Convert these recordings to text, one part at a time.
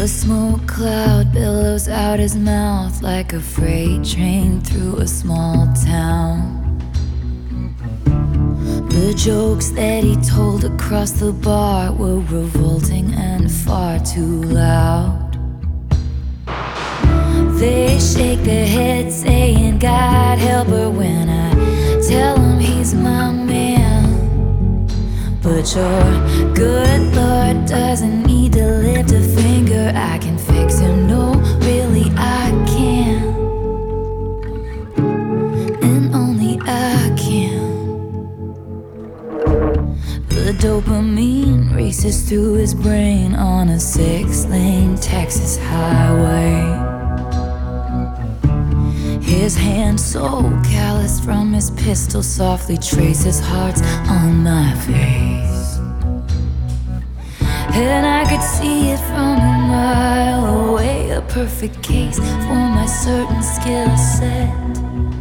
A smoke cloud billows out his mouth like a freight train through a small town. The jokes that he told across the bar were revolting and far too loud. They shake their heads saying, God help her, when I tell him he's my man. But your good Lord doesn't need to lift a finger. I can fix him, no, really I can. And only I can. The dopamine races through his brain on a 6-lane Texas highway. His hand so callous from his pistol softly traces hearts on my face. And I could see it from a mile away, a perfect case for my certain skill set.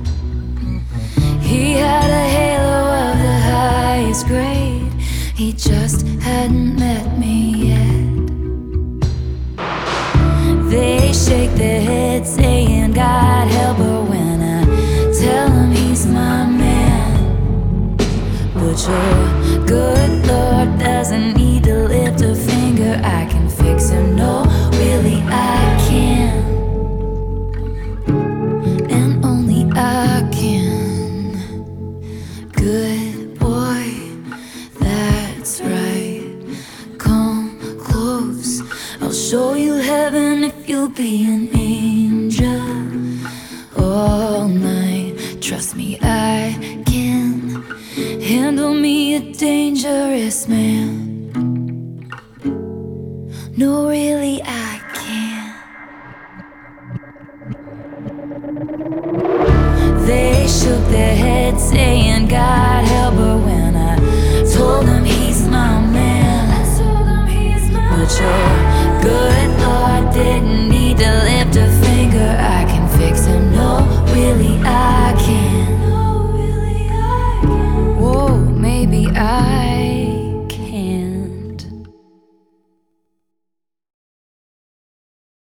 He had a halo of the highest grade, he just hadn't met me yet. They shake their heads saying, God help her, when I tell him he's my man. But your good Lord doesn't need to lift a finger. I can fix him, no, really I can. And only I can. Good boy, that's right. Come close, I'll show you heaven if you'll be an angel all night. Trust me, I can handle me a dangerous man. No, really, I can. They shook their heads saying, God